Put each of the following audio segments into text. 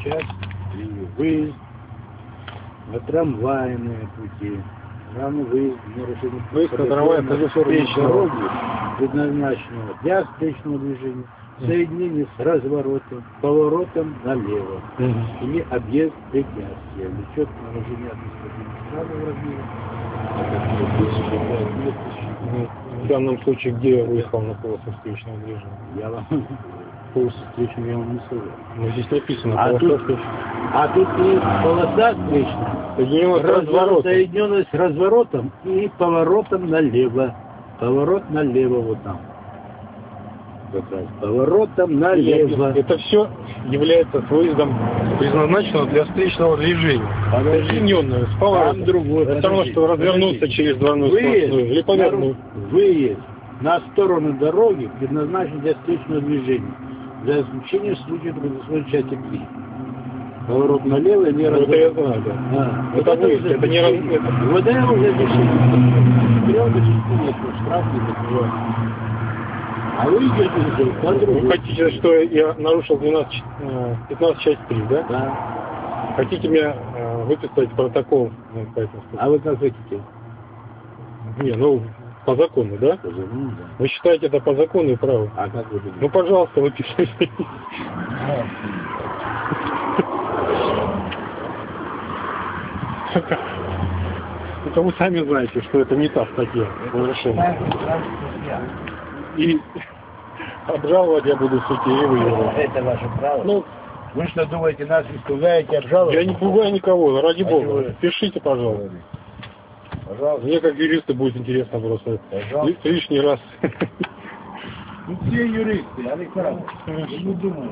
час и выезд на трамвайные пути. Равно выезд на трамвайные дороги, предназначенного для встречного движения, соединение с разворотом, поворотом налево или объезд препятствия. Влечет нарушение административных правил. В данном случае, где я выехал на полосу встречного движения? Я вам полосу встречного я вам не сказал. Но здесь написано полоса встречного. А тут и полоса встречная. Соединенная с разворотом и поворотом налево. Поворот налево вот там. Поворотом налево. Это все является выездом, предназначенного для встречного движения. Соединенное с поворотом. Это равно, что развернуться через дворную сплошную или повернуть. Выезд на сторону дороги предназначен для встречного движения. За исключением случая предусмотрен части 3. Поворот налево и не разворот. Это я знаю, да. Это выезд, это не разворот. Вот это уже решение. 3 до 6 лет штраф не закрывает. А вы идете по-другому. Вы хотите, что я нарушил 15 часть 3, да? Да. Хотите меня выписать протокол? А вы как хотите? Не, ну, по закону, да? По закону, да. Вы считаете это по закону и праву? А как вы думаете? Ну, пожалуйста, выпишите. Это вы сами знаете, что это не та статья разрешения. И обжаловать я буду в суде и выигрывать. Это ваше право. Ну, вы что думаете, нас испугаете, обжаловать? Я не пугаю никого, ради бога. Пишите, пожалуйста. Пожалуйста. Мне как юристу будет интересно просто. Пожалуйста. Лишний раз. Ну все юристы, Александр, не думаю.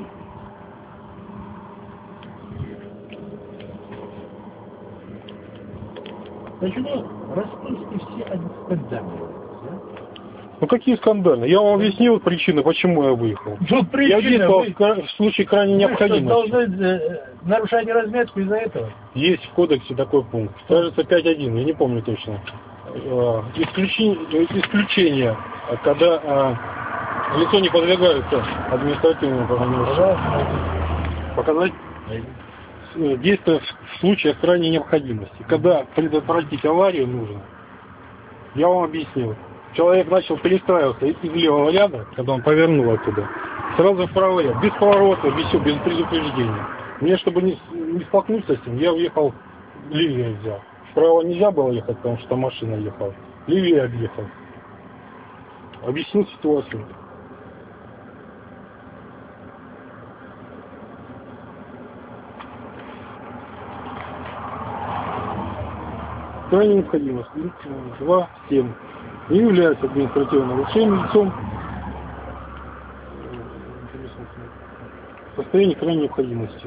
Почему расписки все они скандальные? Ну какие скандальные? Я вам объяснил причину, почему я выехал. Ну, причина, я действовал в случае крайней необходимости. Вы должны нарушать разметку из-за этого? Есть в кодексе такой пункт. Кажется, 5.1, я не помню точно. Исключение, когда лицо не подвергается административному правонарушению. Показать действия в случаях крайней необходимости. Когда предотвратить аварию нужно, я вам объяснил. Человек начал перестраиваться из левого ряда, когда он повернул оттуда, сразу в правый ряд, без поворота, без предупреждения. Мне, чтобы не столкнуться с ним, я уехал, левее взял. Вправо нельзя было ехать, потому что машина ехала. Левее объехал. Объяснил ситуацию. Крайняя необходимость. 2.7. Не является административным нарушением лицом в состоянии крайней необходимости.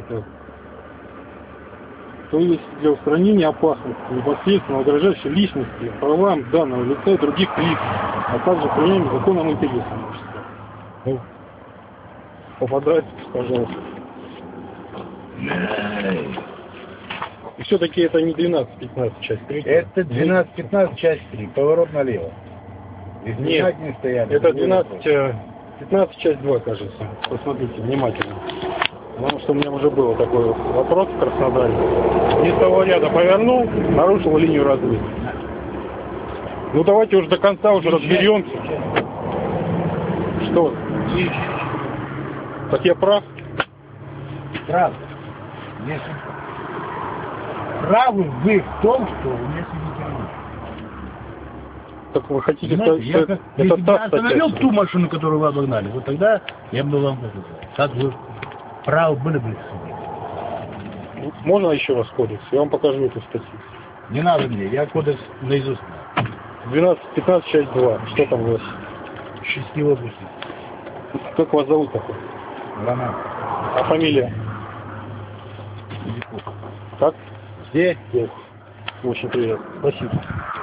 То есть для устранения опасности, непосредственно угрожающей личности, правам данного лица и других лиц, а также применяем законным интересам общества. Ну, попадайте, пожалуйста. И все-таки это не 12-15 часть 3. Это 12-15 часть 3, поворот налево. Нет, это 15 часть 2, кажется. Посмотрите внимательно. Потому что у меня уже был такой вопрос в Краснодаре. Не с того ряда повернул, нарушил линию развития. Ну давайте уже до конца уже разберемся. Что? Так я прав? Прав. Если правы вы в том, что у меня сидите. Так вы хотите сказать, что это та статья? Остановил ту машину, которую вы обогнали. Вот тогда я бы вам сказал, как вы правы были бы. Можно еще раз кодекс? Я вам покажу эту статью. Не надо мне, я кодекс наизусть знаю. 12-15 часть 2. Что там у вас? 6 области. Как вас зовут такой? Роман. А фамилия? Зиков. Как? Где? Очень приятно. Спасибо.